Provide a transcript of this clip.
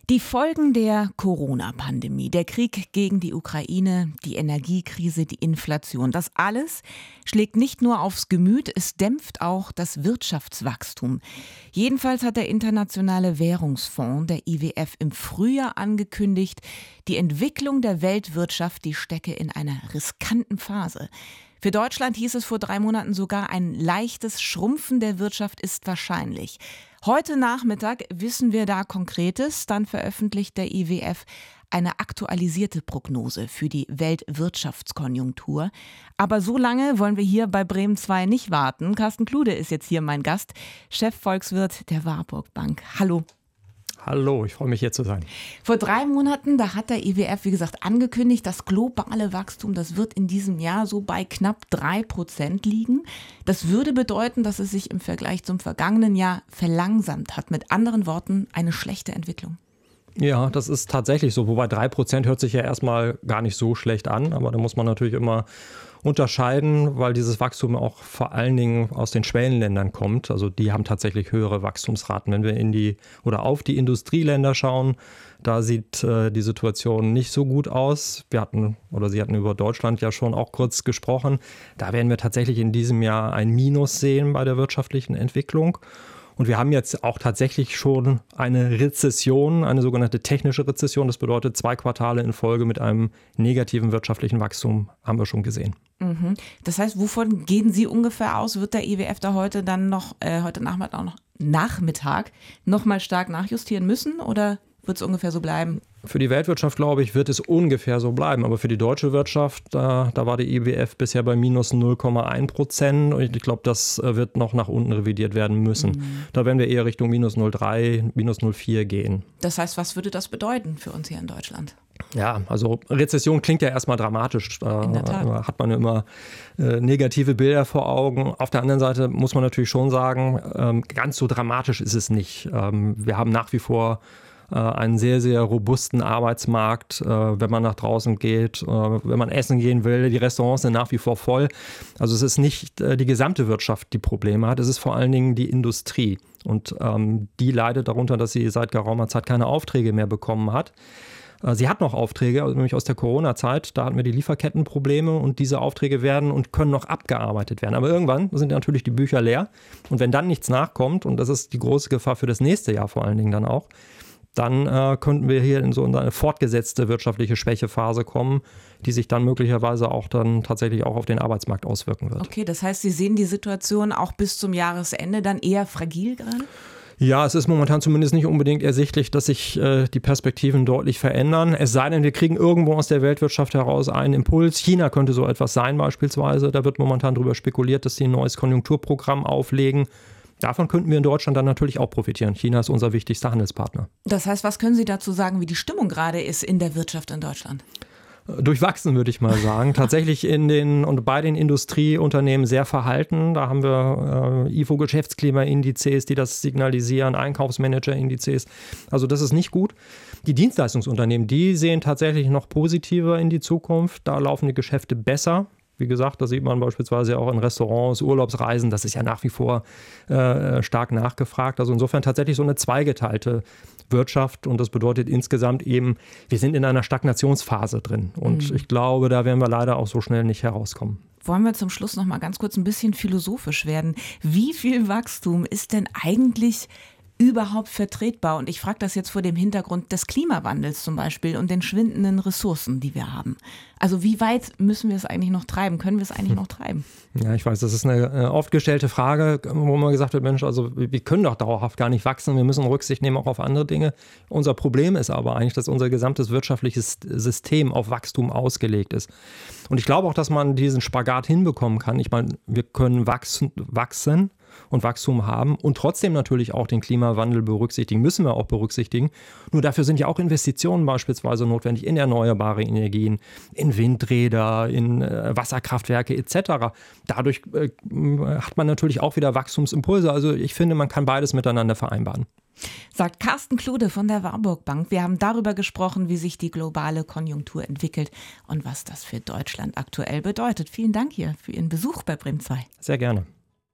Die Folgen der Corona-Pandemie, der Krieg gegen die Ukraine, die Energiekrise, die Inflation, das alles schlägt nicht nur aufs Gemüt, es dämpft auch das Wirtschaftswachstum. Jedenfalls hat der Internationale Währungsfonds, der IWF, im Frühjahr angekündigt, die Entwicklung der Weltwirtschaft, die stecke in einer riskanten Phase. Für Deutschland hieß es vor 3 Monaten sogar, ein leichtes Schrumpfen der Wirtschaft ist wahrscheinlich. Heute Nachmittag wissen wir da Konkretes. Dann veröffentlicht der IWF eine aktualisierte Prognose für die Weltwirtschaftskonjunktur. Aber so lange wollen wir hier bei Bremen 2 nicht warten. Carsten Klude ist jetzt hier mein Gast, Chefvolkswirt der Warburg Bank. Hallo. Hallo, ich freue mich, hier zu sein. Vor 3 Monaten, da hat der IWF, wie gesagt, angekündigt, das globale Wachstum, das wird in diesem Jahr so bei knapp 3% liegen. Das würde bedeuten, dass es sich im Vergleich zum vergangenen Jahr verlangsamt hat. Mit anderen Worten, eine schlechte Entwicklung. Ja, das ist tatsächlich so. Wobei 3% hört sich ja erstmal gar nicht so schlecht an. Aber da muss man natürlich immer unterscheiden, weil dieses Wachstum auch vor allen Dingen aus den Schwellenländern kommt. Also die haben tatsächlich höhere Wachstumsraten. Wenn wir auf die Industrieländer schauen, da sieht die Situation nicht so gut aus. Sie hatten über Deutschland ja schon auch kurz gesprochen. Da werden wir tatsächlich in diesem Jahr ein Minus sehen bei der wirtschaftlichen Entwicklung. Und wir haben jetzt auch tatsächlich schon eine Rezession, eine sogenannte technische Rezession. Das bedeutet 2 Quartale in Folge mit einem negativen wirtschaftlichen Wachstum haben wir schon gesehen. Das heißt, wovon gehen Sie ungefähr aus? Wird der IWF da heute Nachmittag noch mal stark nachjustieren müssen oder wird es ungefähr so bleiben? Für die Weltwirtschaft, glaube ich, wird es ungefähr so bleiben. Aber für die deutsche Wirtschaft, da war der IWF bisher bei minus 0,1%. Und ich glaube, das wird noch nach unten revidiert werden müssen. Da werden wir eher Richtung minus 0,3, minus 0,4 gehen. Das heißt, was würde das bedeuten für uns hier in Deutschland? Ja, also Rezession klingt ja erstmal dramatisch. In der Tat. Hat man immer negative Bilder vor Augen. Auf der anderen Seite muss man natürlich schon sagen, ganz so dramatisch ist es nicht. Wir haben nach wie vor einen sehr, sehr robusten Arbeitsmarkt, wenn man nach draußen geht, wenn man essen gehen will. Die Restaurants sind nach wie vor voll. Also es ist nicht die gesamte Wirtschaft, die Probleme hat. Es ist vor allen Dingen die Industrie. Und die leidet darunter, dass sie seit geraumer Zeit keine Aufträge mehr bekommen hat. Sie hat noch Aufträge, nämlich aus der Corona-Zeit. Da hatten wir die Lieferkettenprobleme und diese Aufträge werden und können noch abgearbeitet werden. Aber irgendwann sind natürlich die Bücher leer. Und wenn dann nichts nachkommt, und das ist die große Gefahr für das nächste Jahr vor allen Dingen dann auch, dann könnten wir hier in so eine fortgesetzte wirtschaftliche Schwächephase kommen, die sich dann möglicherweise auch dann tatsächlich auch auf den Arbeitsmarkt auswirken wird. Okay, das heißt, Sie sehen die Situation auch bis zum Jahresende dann eher fragil gerade? Ja, es ist momentan zumindest nicht unbedingt ersichtlich, dass sich die Perspektiven deutlich verändern. Es sei denn, wir kriegen irgendwo aus der Weltwirtschaft heraus einen Impuls. China könnte so etwas sein beispielsweise. Da wird momentan darüber spekuliert, dass sie ein neues Konjunkturprogramm auflegen. Davon könnten wir in Deutschland dann natürlich auch profitieren. China ist unser wichtigster Handelspartner. Das heißt, was können Sie dazu sagen, wie die Stimmung gerade ist in der Wirtschaft in Deutschland? Durchwachsen, würde ich mal sagen. Tatsächlich bei den Industrieunternehmen sehr verhalten. Da haben wir IFO-Geschäftsklimaindizes, die das signalisieren, Einkaufsmanager-Indizes. Also das ist nicht gut. Die Dienstleistungsunternehmen, die sehen tatsächlich noch positiver in die Zukunft. Da laufen die Geschäfte besser. Wie gesagt, da sieht man beispielsweise auch in Restaurants, Urlaubsreisen, das ist ja nach wie vor stark nachgefragt. Also insofern tatsächlich so eine zweigeteilte Wirtschaft und das bedeutet insgesamt eben, wir sind in einer Stagnationsphase drin und ich glaube, da werden wir leider auch so schnell nicht herauskommen. Wollen wir zum Schluss noch mal ganz kurz ein bisschen philosophisch werden. Wie viel Wachstum ist denn eigentlich überhaupt vertretbar? Und ich frage das jetzt vor dem Hintergrund des Klimawandels zum Beispiel und den schwindenden Ressourcen, die wir haben. Also wie weit müssen wir es eigentlich noch treiben? Können wir es eigentlich noch treiben? Ja, ich weiß, das ist eine oft gestellte Frage, wo man gesagt wird, Mensch, also wir können doch dauerhaft gar nicht wachsen, wir müssen Rücksicht nehmen auch auf andere Dinge. Unser Problem ist aber eigentlich, dass unser gesamtes wirtschaftliches System auf Wachstum ausgelegt ist. Und ich glaube auch, dass man diesen Spagat hinbekommen kann. Ich meine, wir können wachsen und Wachstum haben und trotzdem natürlich auch den Klimawandel berücksichtigen, müssen wir auch berücksichtigen. Nur dafür sind ja auch Investitionen beispielsweise notwendig in erneuerbare Energien, in Windräder, in Wasserkraftwerke etc. Dadurch hat man natürlich auch wieder Wachstumsimpulse. Also ich finde, man kann beides miteinander vereinbaren. Sagt Carsten Klude von der Warburg Bank. Wir haben darüber gesprochen, wie sich die globale Konjunktur entwickelt und was das für Deutschland aktuell bedeutet. Vielen Dank hier für Ihren Besuch bei Bremen 2. Sehr gerne.